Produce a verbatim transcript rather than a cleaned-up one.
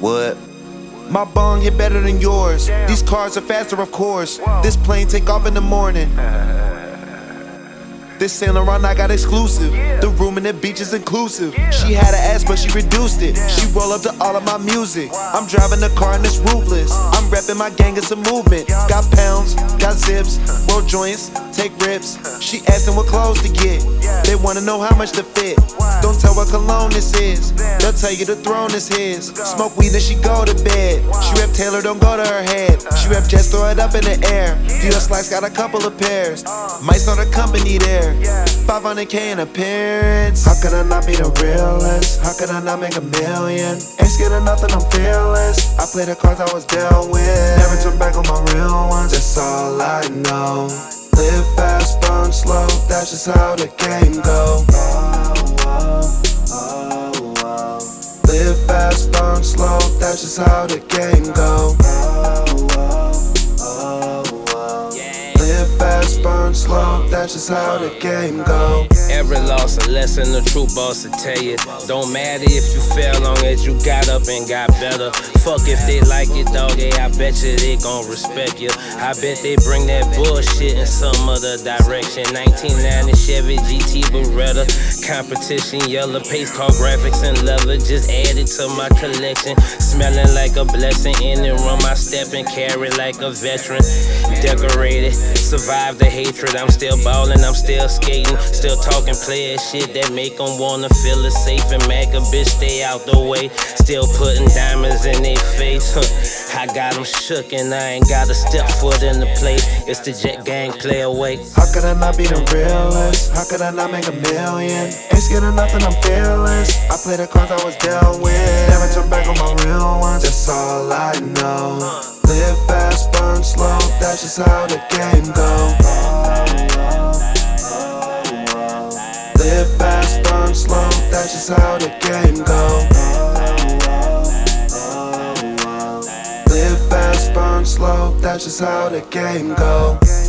What? My bong hit better than yours. These cars are faster, of course. This plane take off in the morning. This Saint Laurent I got exclusive. The room in the beach is inclusive. She had an ass but she reduced it. She roll up to all of my music. I'm driving a car and it's ruthless. I'm repping my gang, it's a movement. Got pounds, got zips, roll joints, take rips. She asking what clothes to get. They wanna know how much to fit. Don't tell what cologne this is. They'll tell you the throne is his. Smoke weed and she go to bed. She rep Taylor, don't go to her head. She rep Jets, throw it up in the air. Dior Slice got a couple of pairs. Might start a company there. five hundred K in appearance. How could I not be the realest? How could I not make a million? Ain't scared of nothing, I'm fearless. I play the cards I was down with. Never turn back on my real ones, that's all I know. Live fast, burn slow, that's just how the game go. Live fast, burn slow, that's just how the game go. Live fast, burn slow, that's just how the game go. Every loss a lesson, the true boss will tell you. Don't matter if you fell, long as you got up and got better. Fuck if they like it, dog, yeah, I bet you they gon' respect you. I bet they bring that bullshit in some other direction. nineteen ninety Chevy G T Beretta. Competition, yellow paste, car graphics and leather. Just added to my collection. Smelling like a blessing. In the room I step and carry like a veteran. Decorated, survive the hatred. I'm still ballin', I'm still skating. Still talking player shit that make them wanna feel it safe. And make a bitch stay out the way. Still putting diamonds in their face. Huh. I got them shook and I ain't got a step foot in the plate. It's the Jet Gang, play away. How could I not be the realest? How could I not make a million? Ain't scared of nothing, I'm fearless. I play the cards I was down with. Never turn back on my real ones, that's all I know. Live fast, burn slow, that's just how the game go. Live fast, burn slow, that's just how the game go. Live fast, burn slow, that's just how the game go.